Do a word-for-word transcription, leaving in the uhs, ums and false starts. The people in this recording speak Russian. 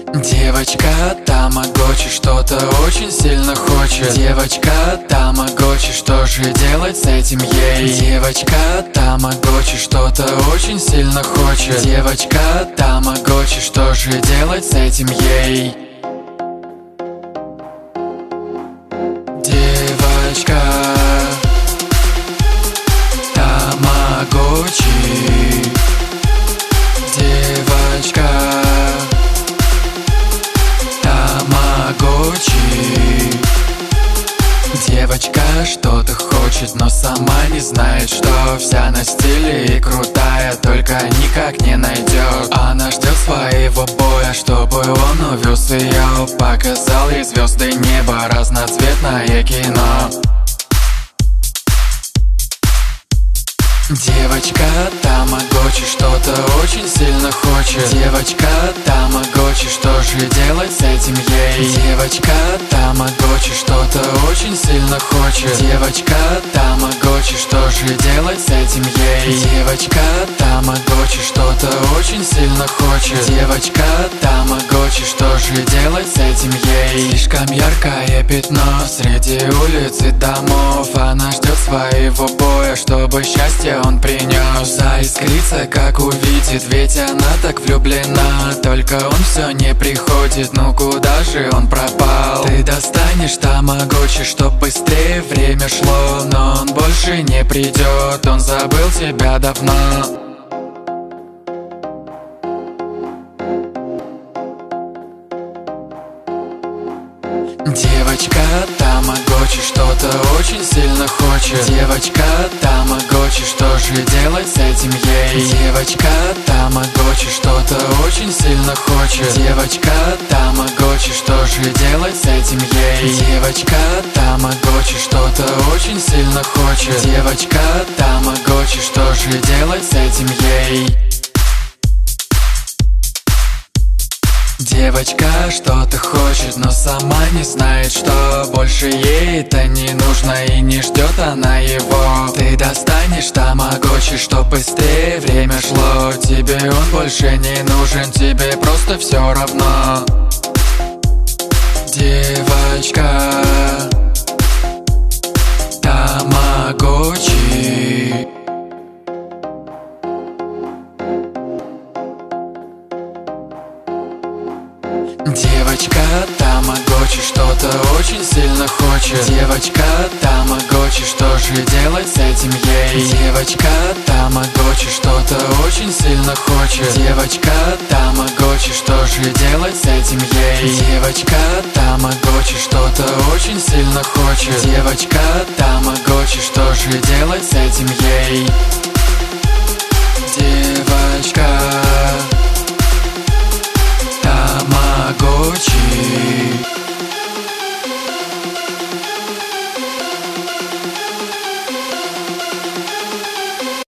Девочка тамагочи что-то очень сильно хочет. Девочка тамагочи, что же делать с этим ей? Девочка тамагочи что-то очень сильно хочет. Девочка тамагочи, что же делать с этим ей? Девочка тамагочи. Девочка тамагочи. Девочка что-то хочет, но сама не знает, что вся на стиле и крутая, только никак не найдет. Она ждет своего боя, чтобы он увез ее, показал ей звезды неба, разноцветное кино. Девочка тамагочи что-то очень сильно хочет. Девочка тамагочи, что же делать с этим ей? Девочка тамагочи что-то очень сильно хочет. Девочка тамагочи, что же делать с этим ей? Девочка тамагочи что-то очень сильно хочет. Девочка тамагочи, что же делать с этим ей? Слишком яркое пятно среди улиц и домов. Она ждет своего боя, чтобы счастье он принес. Заискрится, как увидит, ведь она так влюблена. Только он все не приходит, ну куда же он пропал? Ты достанешь тамагочи, чтоб быстрее время шло, но он больше не придет, он забыл тебя давно. Девочка тамагочи что-то очень сильно хочет. Девочка тамагочи, что же делать с этим ей? Девочка тамагочи что-то очень сильно хочет. Девочка тамагочи, что же делать с этим ей? Девочка тамагочи что-то очень сильно хочет. Девочка тамагочи, что же делать с этим ей? Девочка что-то хочет, но сама не знает, что больше ей это не нужно, и не ждет она его. Ты достанешь тамагочи, чтоб быстрее время шло. Тебе он больше не нужен, тебе просто все равно. Девочка тамагочи. Девочка тамагочи что-то очень сильно хочет. Девочка тамагочи, что же делать с этим ей? Девочка тамагочи что-то очень сильно хочет. Девочка тамагочи, что же делать с этим ей? Девочка тамагочи что-то очень сильно хочет. Девочка тамагочи, что же делать с этим ей?